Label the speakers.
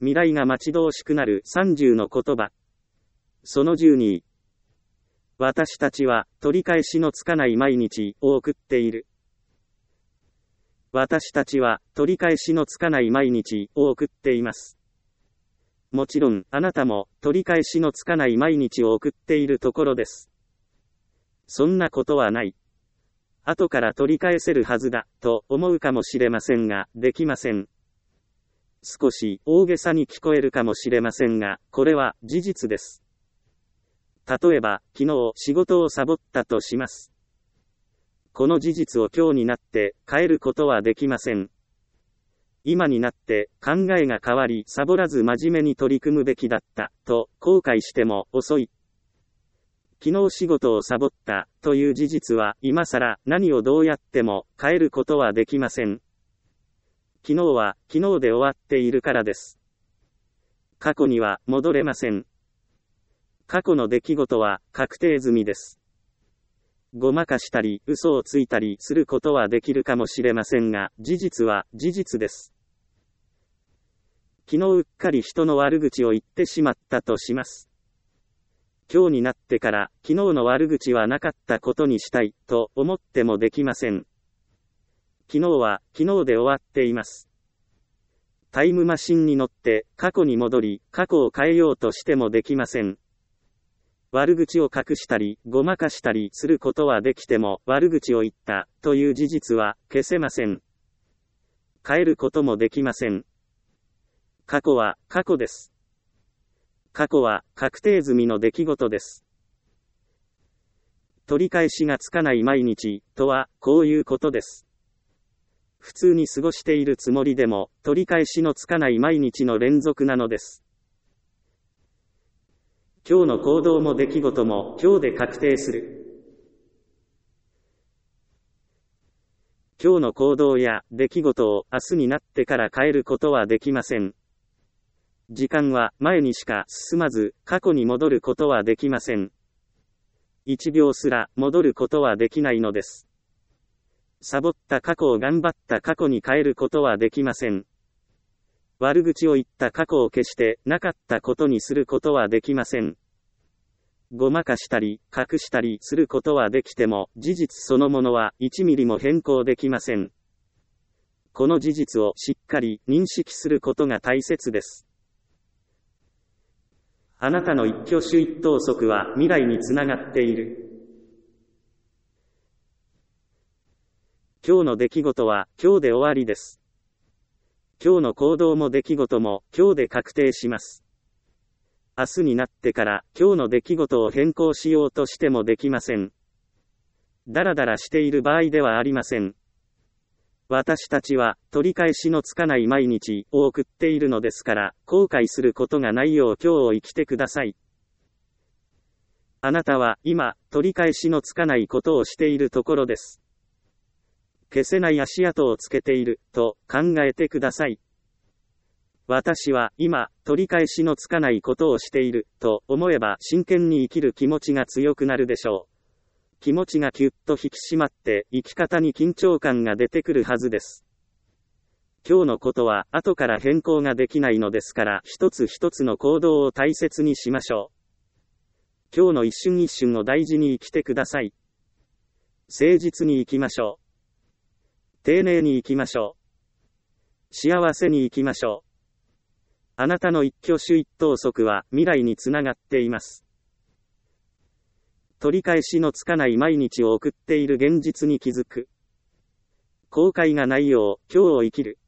Speaker 1: 未来が待ち遠しくなる30の言葉。その12。私たちは取り返しのつかない毎日を送っている。私たちは取り返しのつかない毎日を送っています。もちろん、あなたも取り返しのつかない毎日を送っているところです。そんなことはない。後から取り返せるはずだ、と思うかもしれませんが、できません。少し大げさに聞こえるかもしれませんが、これは事実です。例えば、昨日仕事をサボったとします。この事実を今日になって変えることはできません。今になって考えが変わりサボらず真面目に取り組むべきだったと後悔しても遅い。昨日仕事をサボったという事実は今更何をどうやっても変えることはできません。昨日は昨日で終わっているからです。過去には戻れません。過去の出来事は確定済みです。ごまかしたり嘘をついたりすることはできるかもしれませんが、事実は事実です。昨日うっかり人の悪口を言ってしまったとします。今日になってから昨日の悪口はなかったことにしたいと思ってもできません。昨日は昨日で終わっています。タイムマシンに乗って過去に戻り過去を変えようとしてもできません。悪口を隠したりごまかしたりすることはできても悪口を言ったという事実は消せません。変えることもできません。過去は過去です。過去は確定済みの出来事です。取り返しがつかない毎日とはこういうことです。普通に過ごしているつもりでも取り返しのつかない毎日の連続なのです。今日の行動も出来事も今日で確定する。今日の行動や出来事を明日になってから変えることはできません。時間は前にしか進まず、過去に戻ることはできません。1秒すら戻ることはできないのです。サボった過去を頑張った過去に変えることはできません。悪口を言った過去を消してなかったことにすることはできません。ごまかしたり隠したりすることはできても事実そのものは1ミリも変更できません。この事実をしっかり認識することが大切です。あなたの一挙手一投足は未来につながっている。今日の出来事は今日で終わりです。今日の行動も出来事も今日で確定します。明日になってから今日の出来事を変更しようとしてもできません。だらだらしている場合ではありません。私たちは取り返しのつかない毎日を送っているのですから、後悔することがないよう今日を生きてください。あなたは今、取り返しのつかないことをしているところです。消せない足跡をつけている、と考えてください。私は今、取り返しのつかないことをしている、と思えば真剣に生きる気持ちが強くなるでしょう。気持ちがキュッと引き締まって、生き方に緊張感が出てくるはずです。今日のことは後から変更ができないのですから、一つ一つの行動を大切にしましょう。今日の一瞬一瞬を大事に生きてください。誠実に生きましょう。丁寧に生きましょう。幸せに生きましょう。あなたの一挙手一投足は未来につながっています。取り返しのつかない毎日を送っている現実に気づく。後悔がないよう今日を生きる。